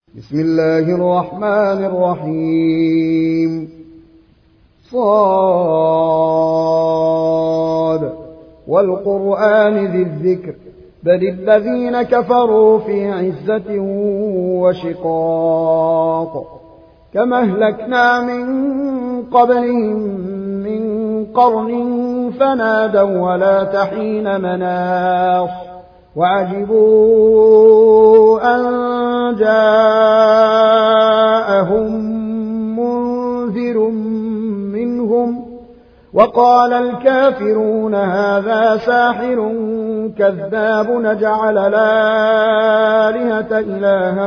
بسم الله الرحمن الرحيم صاد والقرآن ذي الذكر بل الذين كفروا في عزة وشقاق كما أهلكنا من قبلهم من قرن فنادوا ولا تحين مناص وعجبوا أن جاءهم منذر منهم وقال الكافرون هذا ساحر كذاب نجعل الآلهة إلها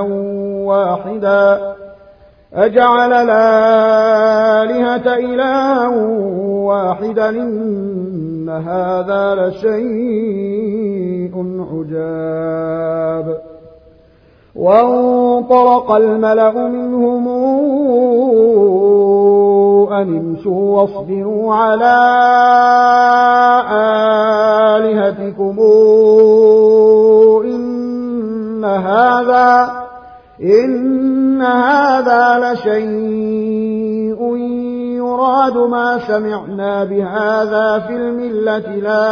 واحدا إن هذا لشيء عجاب وانطلق الملأ منهم أن امشوا واصبروا على آلهتكم إن هذا لشيء يراد ما سمعنا بهذا في الملة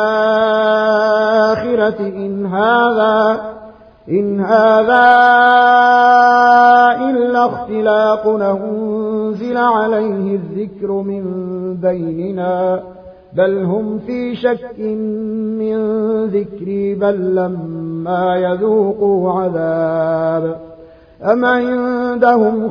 الآخرة إن هذا إلا اختلاق أنزل عليه الذكر من بيننا بل هم في شك من ذكري بل لما يذوقوا عذاب أم عندهم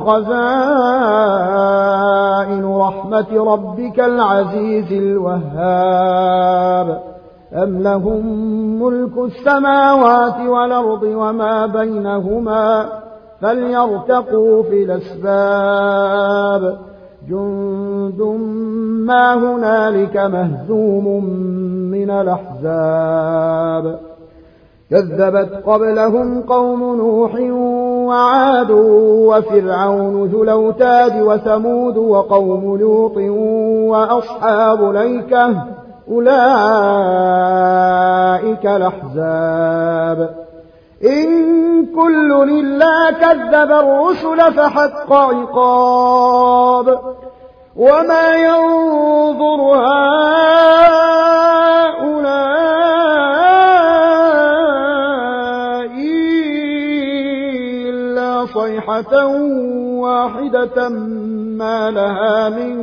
خزائن رحمة ربك العزيز الوهاب أم لهم ملك السماوات والأرض وما بينهما فليرتقوا في الأسباب جند ما هنالك مهزوم من الأحزاب كذبت قبلهم قوم نوح وعاد وفرعون ذو الأوتاد وثمود وقوم لوط وأصحاب الأيكة أولئك الأحزاب إن كل إلا كذب الرسل فحق عقاب وما ينظر هؤلاء إلا صيحة واحدة ما لها من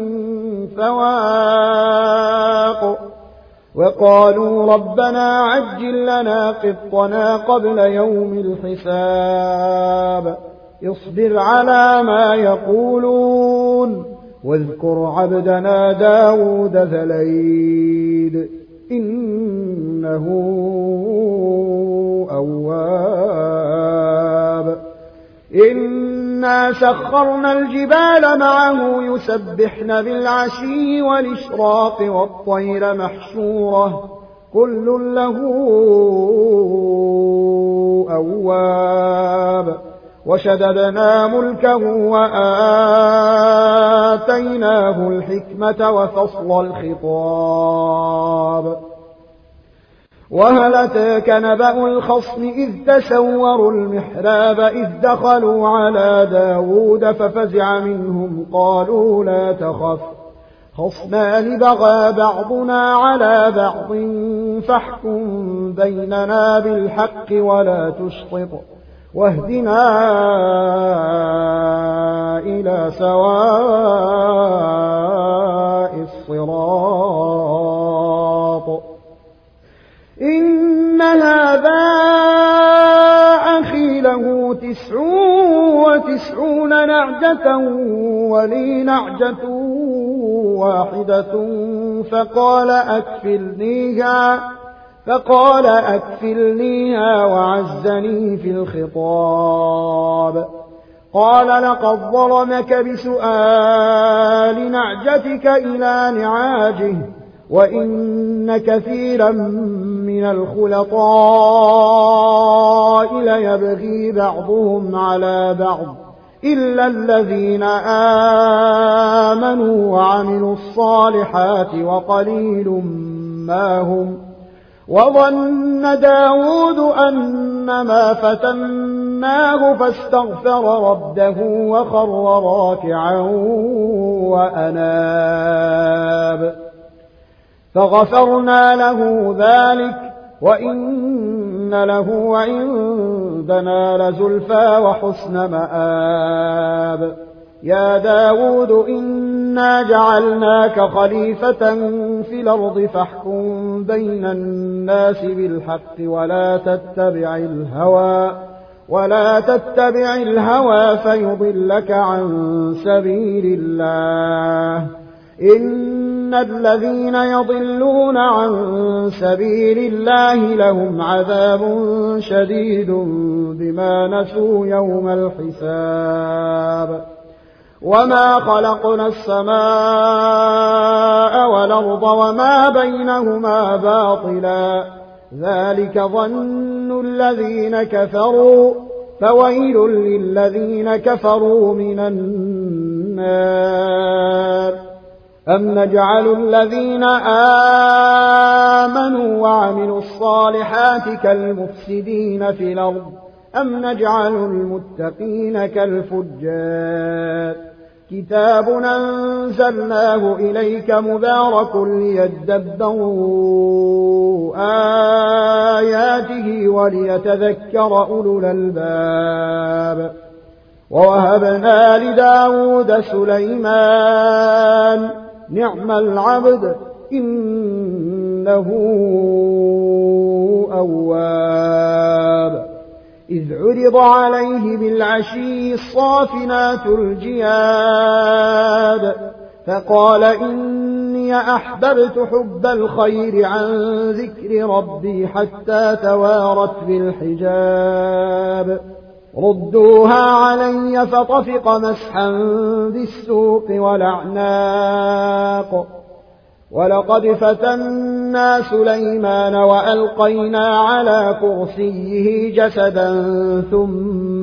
فواق وقالوا ربنا عجل لنا قطنا قبل يوم الحساب اصبر على ما يقولون واذكر عبدنا داود ذا الأيد إنه أواب إنا سخرنا الجبال معه يسبحن بالعشي والإشراق والطير محشورة كل له أواب وشددنا ملكه وآتيناه الحكمة وفصل الخطاب وهل أتاك نبأ الخصم إذ تسوروا المحراب إذ دخلوا على داود ففزع منهم قالوا لا تخف خصمان بغى بعضنا على بعض فاحكم بيننا بالحق ولا تشطط واهدنا إلى سواء الصراط إن هذا أخي له 99 نعجة ولي نعجة واحدة فقال أكفلنيها وعزني في الخطاب قال لقد ظلمك بسؤال نعجتك إلى نعاجه وإن كثيرا من الخلطاء ليبغي بعضهم على بعض إلا الذين آمنوا وعملوا الصالحات وقليل ما هم وظن داود أن ما فتناه فاستغفر ربه وخر راكعا وأناب فغفرنا له ذلك وإن له عندنا لزلفى وحسن مآب يا داود إنا جعلناك خليفة في الأرض فاحكم بين الناس بالحق ولا تتبع الهوى فيضلك عن سبيل الله إن الذين يضلون عن سبيل الله لهم عذاب شديد بما نسوا يوم الحساب وما خلقنا السماء والأرض وما بينهما باطلا ذلك ظن الذين كفروا فويل للذين كفروا من النار أم نجعل الذين آمنوا وعملوا الصالحات كالمفسدين في الأرض أم نجعل المتقين كالفجار كتاب أنزلناه إليك مبارك ليدبروا آياته وليتذكر أولو الألباب ووهبنا لداود سليمان نعم العبد إنه أواب إذ عرض عليه بالعشي الصافنات الجياد فقال إني أحببت حب الخير عن ذكر ربي حتى توارت بالحجاب ردوها علي فطفق مسحا بالسوق والأعناق ولقد فتنا سليمان وألقينا على كرسيه جسدا ثم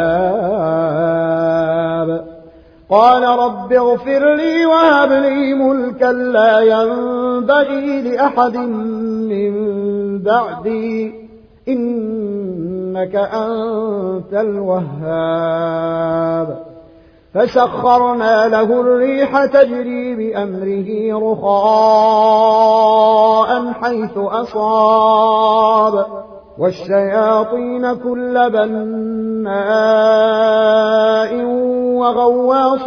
أناب قال رب اغفر لي وهب لي ملكا لا ينبغي لأحد من بعدي إنك أنت الوهاب فسخرنا له الريح تجري بأمره رخاء حيث أصاب والشياطين كل بناء وغواص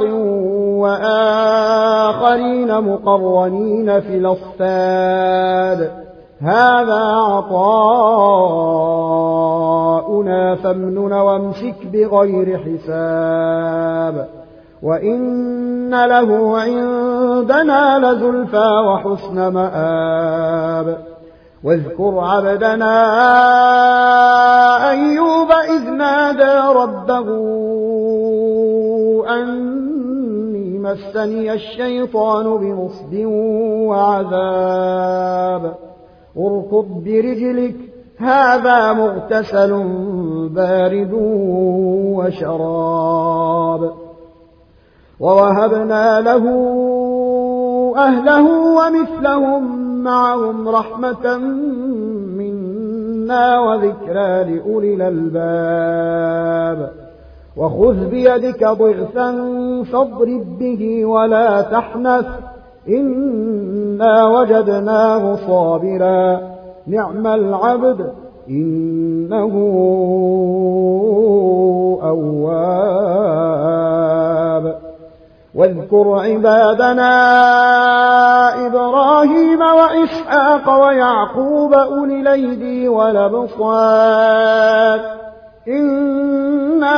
وآخرين مقرنين في الأصفاد هذا عطاؤنا فامنن وامسك بغير حساب وإن له عندنا لزلفى وحسن مآب واذكر عبدنا أيوب إذ نادى ربه أني مسني الشيطان بنصب وعذاب اركض برجلك هذا مغتسل بارد وشراب ووهبنا له أهله ومثلهم معهم رحمة منا وذكرى لأولي الألباب وخذ بيدك ضغثا فاضرب به ولا تحنث إنا وجدناه صابرا نعم العبد إنه أواب واذكر عبادنا إبراهيم وإسحاق ويعقوب أولي الأيدي والأبصار إنا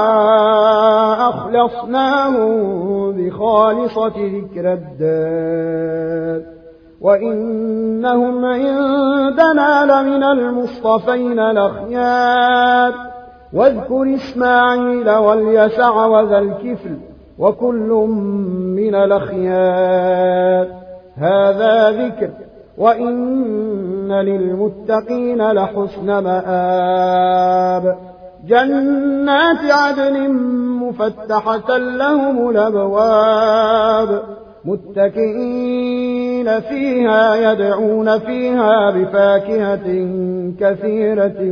أخلصناهم بخالصة ذكر الدار وإنهم عندنا لمن المصطفين الأخيار واذكر إسماعيل واليسع وذا الكفل وكل من الأخيار هذا ذكر وإن للمتقين لحسن مآب جنات عدن مفتحة لهم الأبواب متكئين خالدين فيها يدعون فيها بفاكهة كثيرة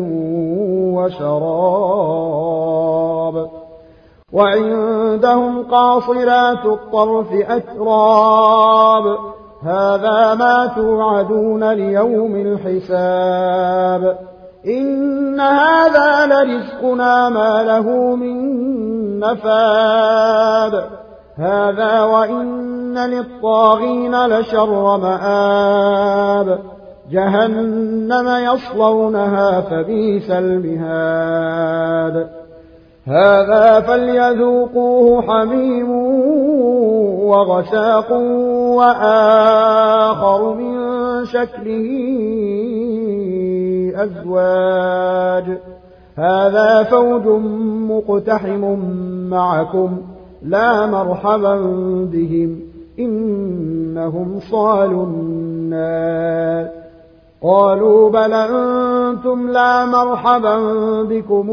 وشراب وعندهم قاصرات الطرف أتراب هذا ما توعدون ليوم الحساب إن هذا لرزقنا ما له من نفاد هذا وإن للطاغين لشر مآب جهنم يصلونها فبئس المهاد هذا فليذوقوه حميم وغساق وآخر من شكله أزواج هذا فوج مقتحم معكم لا مرحبا بهم إنهم صالوا النار قالوا بل أنتم لا مرحبا بكم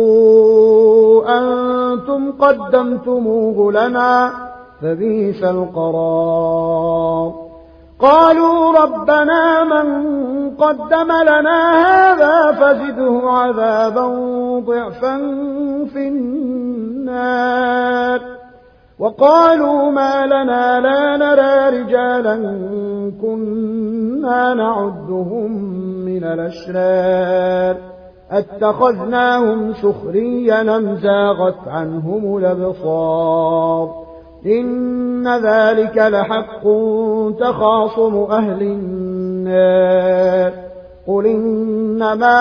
أنتم قدمتموه لنا فبئس القرار قالوا ربنا من قدم لنا هذا فزده عذابا ضعفا في النار وقالوا ما لنا لا نرى رجالا كنا نعدهم من الأشرار اتخذناهم سخريا أم زاغت عنهم الأبصار إن ذلك لحق تخاصم أهل النار قل إنما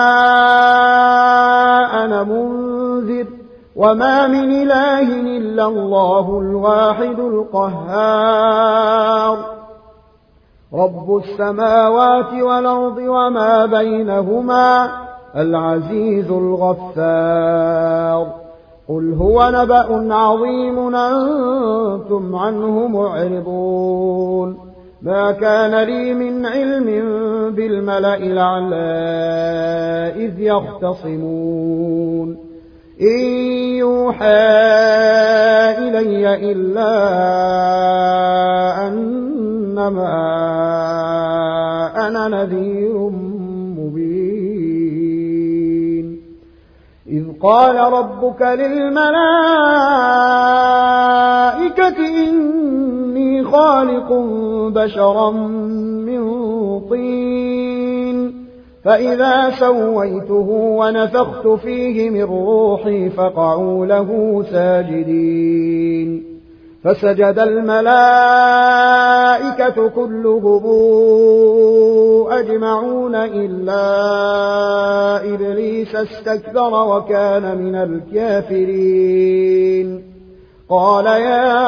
أنا منذر وما من إله إلا الله الواحد القهار رب السماوات والأرض وما بينهما العزيز الغفار قل هو نبأ عظيم أنتم عنه معرضون ما كان لي من علم بالملأ الأعلى إذ يختصمون إن يوحى إلي إلا أنما أنا نذير مبين إذ قال ربك للملائكة إني خالق بشرا من طين فإذا سويته ونفخت فيه من روحي فقعوا له ساجدين فسجد الملائكة كلهم أجمعون إلا إبليس استكبر وكان من الكافرين قال يا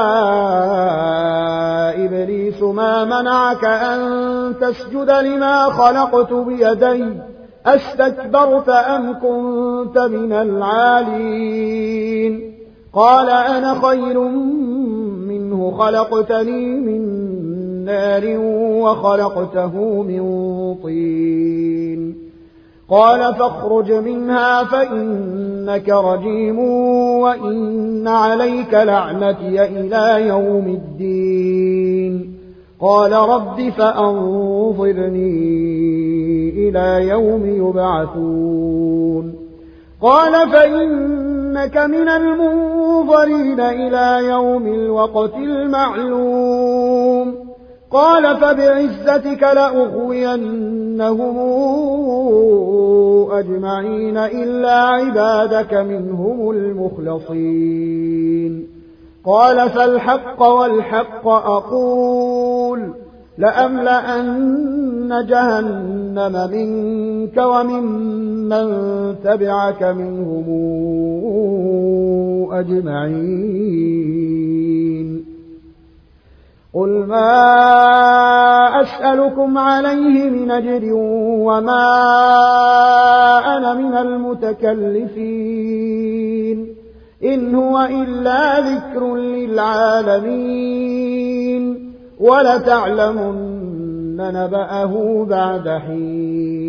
إبليس ما منعك أن تسجد لما خلقت بيدي أستكبرت أم كنت من العالين قال أنا خير منه خلقتني من نار وخلقته من طين قال فاخرج منها فإنك رجيم وإن عليك لعنتي إلى يوم الدين قال رب فأنظرني إلى يوم يبعثون قال فإنك من المنظرين إلى يوم الوقت المعلوم قال فبعزتك لأغوينهم أجمعين إلا عبادك منهم المخلصين قال فالحق والحق أقول لأملأن جهنم منك وممن تبعك منهم أجمعين قل ما أسألكم عليه من أجر وما أنا من المتكلفين إن هو إلا ذكر للعالمين ولتعلمن نبأه بعد حين